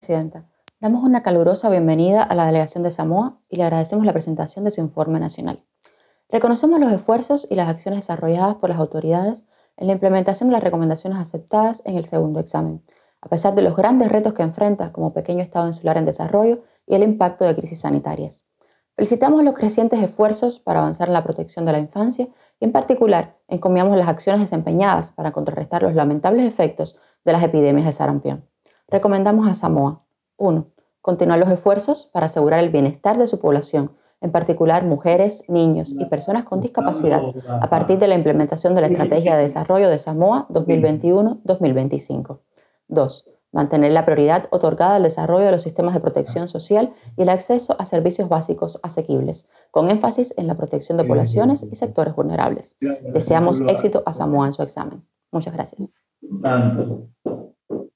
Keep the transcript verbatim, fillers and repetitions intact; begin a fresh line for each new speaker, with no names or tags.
Presidenta, damos una calurosa bienvenida a la delegación de Samoa y le agradecemos la presentación de su informe nacional. Reconocemos los esfuerzos y las acciones desarrolladas por las autoridades en la implementación de las recomendaciones aceptadas en el segundo examen, a pesar de los grandes retos que enfrenta como pequeño Estado insular en desarrollo y el impacto de crisis sanitarias. Felicitamos los crecientes esfuerzos para avanzar en la protección de la infancia y, en particular, encomiamos las acciones desempeñadas para contrarrestar los lamentables efectos de las epidemias de sarampión. Recomendamos a Samoa: uno. Continuar los esfuerzos para asegurar el bienestar de su población, en particular mujeres, niños y personas con discapacidad, a partir de la implementación de la Estrategia de Desarrollo de Samoa dos mil veintiuno a dos mil veinticinco. dos. Mantener la prioridad otorgada al desarrollo de los sistemas de protección social y el acceso a servicios básicos asequibles, con énfasis en la protección de poblaciones y sectores vulnerables. Deseamos éxito a Samoa en su examen. Muchas gracias.